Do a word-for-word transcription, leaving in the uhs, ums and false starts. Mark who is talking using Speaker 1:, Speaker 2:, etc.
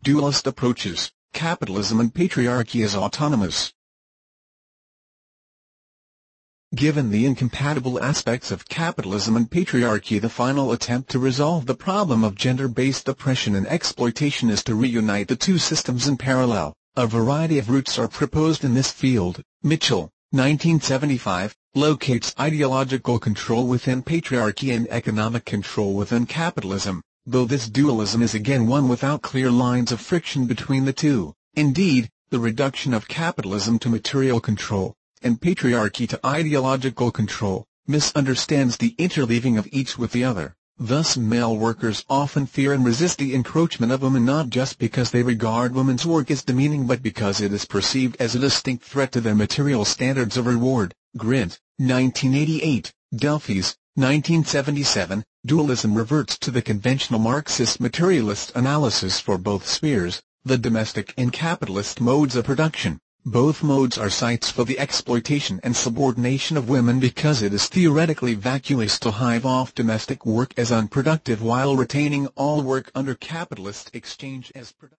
Speaker 1: dualist approaches, capitalism and patriarchy as autonomous. Given the incompatible aspects of capitalism and patriarchy, the final attempt to resolve the problem of gender-based oppression and exploitation is to reunite the two systems in parallel. A variety of routes are proposed in this field. Mitchell, nineteen seventy-five, locates ideological control within patriarchy and economic control within capitalism, though this dualism is again one without clear lines of friction between the two. Indeed, the reduction of capitalism to material control, and patriarchy to ideological control, misunderstands the interleaving of each with the other. Thus male workers often fear and resist the encroachment of women, not just because they regard women's work as demeaning but because it is perceived as a distinct threat to their material standards of reward. Grint, nineteen eighty-eight, Delphis, nineteen seventy-seven, dualism reverts to the conventional Marxist materialist analysis for both spheres, the domestic and capitalist modes of production. Both modes are sites for the exploitation and subordination of women because it is theoretically vacuous to hive off domestic work as unproductive while retaining all work under capitalist exchange as productive.